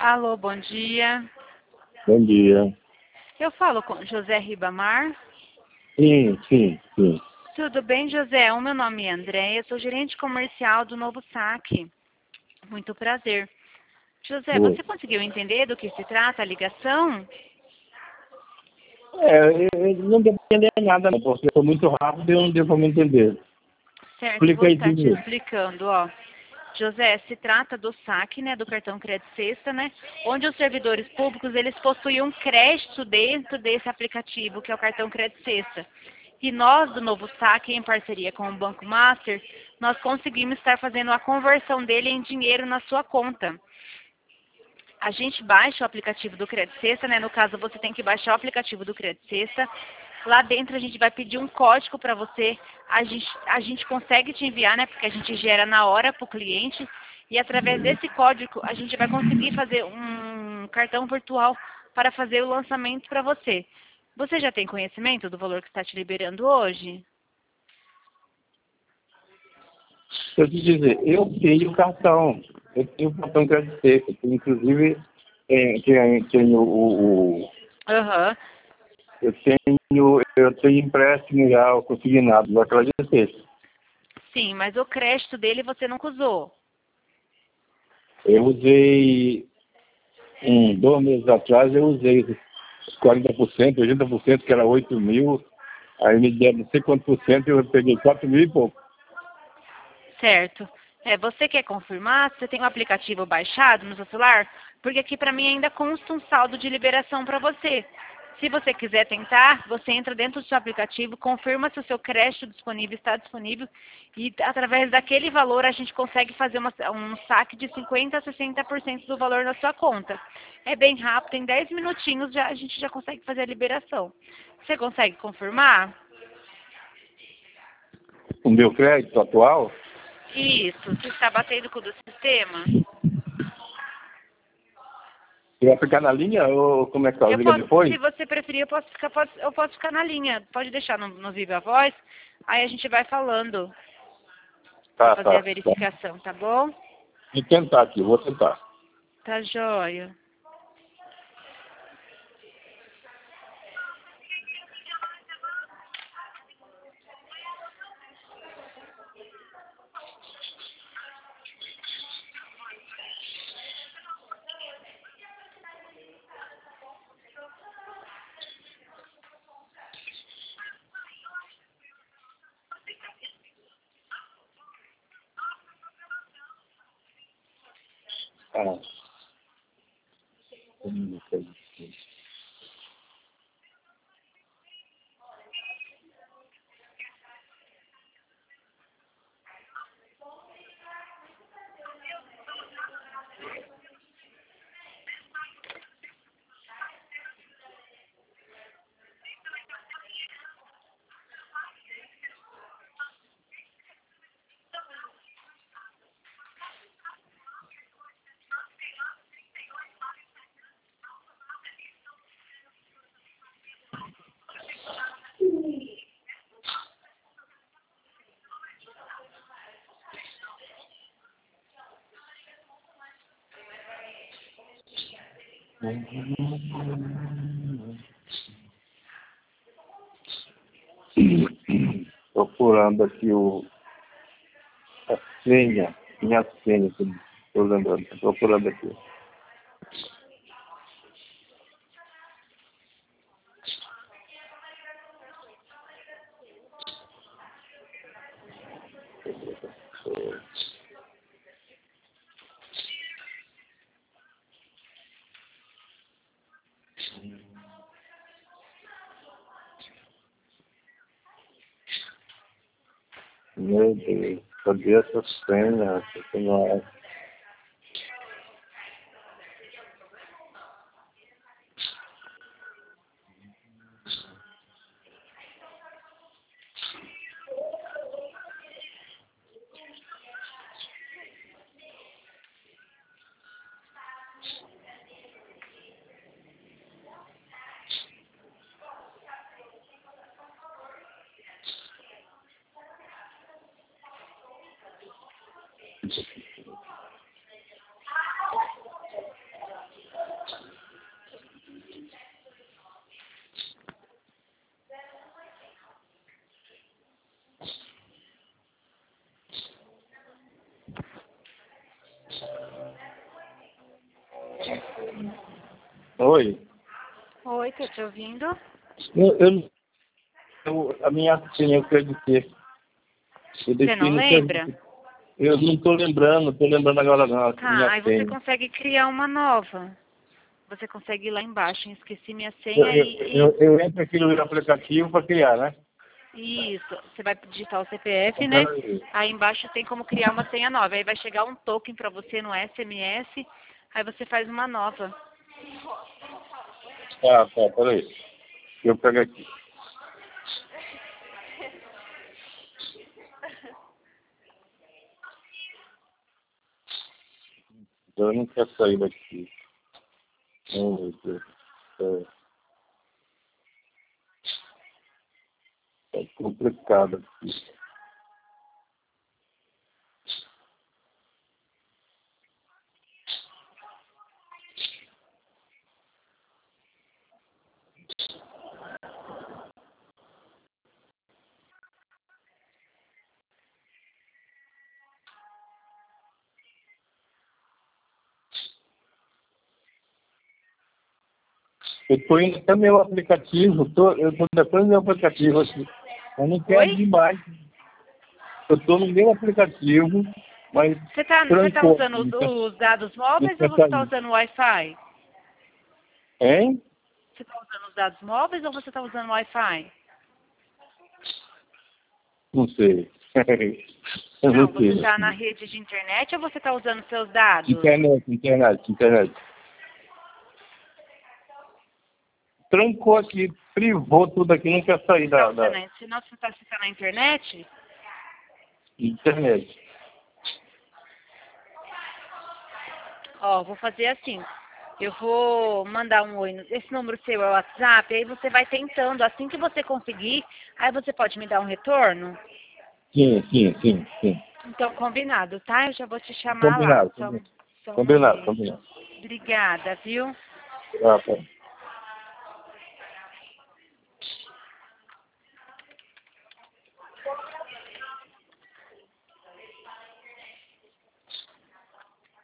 Alô, bom dia. Bom dia. Eu falo com José Ribamar. Sim. Tudo bem, José? O meu nome é Andréia, sou gerente comercial do Novo Saque. Muito prazer. José, Oi. você conseguiu entender do que se trata a ligação? Eu não devo entender nada, não, porque eu sou muito rápido e eu não devo me entender. Certo, Explica vou aí estar de te novo. explicando, ó. José, se trata do saque, né, do cartão Crédito Sexta, né, onde os servidores públicos, eles possuem um crédito dentro desse aplicativo, que é o cartão Crédito Sexta. E nós, do Novo Saque, em parceria com o Banco Master, nós conseguimos estar fazendo a conversão dele em dinheiro na sua conta. A gente baixa o aplicativo do Crédito Sexta, né? No caso, você tem que baixar o aplicativo do Crédito Sexta. Lá dentro a gente vai pedir um código para você. A gente consegue te enviar, né? Porque a gente gera na hora para o cliente. E através desse código a gente vai conseguir fazer um cartão virtual para fazer o lançamento para você. Você já tem conhecimento do valor que está te liberando hoje? Deixa eu te dizer, eu tenho cartão. Eu tenho cartão crédito seco. Inclusive, tenho Aham. eu tenho empréstimo já consignado da crédito seco. Sim, mas o crédito dele você nunca usou. Eu usei, 2 meses atrás, eu usei os 40%, 80%, que era 8 mil. Aí me deram não sei quanto por cento e eu peguei 4 mil e pouco. Certo. Você quer confirmar se você tem o aplicativo baixado no seu celular? Porque aqui para mim ainda consta um saldo de liberação para você. Se você quiser tentar, você entra dentro do seu aplicativo, confirma se o seu crédito disponível está disponível e através daquele valor a gente consegue fazer um saque de 50% a 60% do valor na sua conta. É bem rápido, em 10 minutinhos a gente já consegue fazer a liberação. Você consegue confirmar? O meu crédito atual, Isso. Você está batendo com o do sistema? você vai ficar na linha ou como é que tá? Eu Liga posso, depois? se você preferir, eu posso ficar na linha. Pode deixar no Viva Voz, aí a gente vai falando para Tá. fazer a verificação, tá bom? Vou tentar aqui, vou tentar. Tá joia. Ah. Procurando aqui a senha, minha senha, estou lembrando, tô procurando aqui. Meu Deus, cadê essa senha? Essa senhora? Oi. Oi, tô te ouvindo. A minha senha eu quero dizer. Você não lembra? Eu não estou lembrando agora não. Tá, Minha aí você senha. consegue criar uma nova. Você consegue ir lá embaixo, esqueci minha senha Eu entro aqui no aplicativo para criar, né? Isso, você vai digitar o CPF, né? Peraí. Aí embaixo tem como criar uma senha nova. Aí vai chegar um token para você no SMS, aí você faz uma nova. Tá, peraí. Eu pego aqui. Eu não quero sair daqui. Oh, meu Deus. É complicado aqui. Eu estou indo até meu aplicativo, eu estou depois do meu aplicativo aqui. Eu não quero Oi? ir mais. Eu estou no meu aplicativo, mas Você tá trancou. usando os dados Não móveis ou quer você tá sair. usando o Wi-Fi? Hein? Você tá usando os dados móveis ou você tá usando o Wi-Fi? Não sei. Eu Não, não você sei. tá na rede de internet ou você tá usando seus dados? Internet. Trancou aqui, privou tudo aqui, não quer sair Tá da usando, senão você tá na internet? internet. Ó, vou fazer assim. Eu vou mandar um oi. Esse número seu é o WhatsApp, aí você vai tentando. Assim que você conseguir, aí você pode me dar um retorno? Sim. Então, combinado, tá? Eu já vou te chamar lá. Combinado. Só um Combinado. momento. Obrigada, viu? Ah, tá.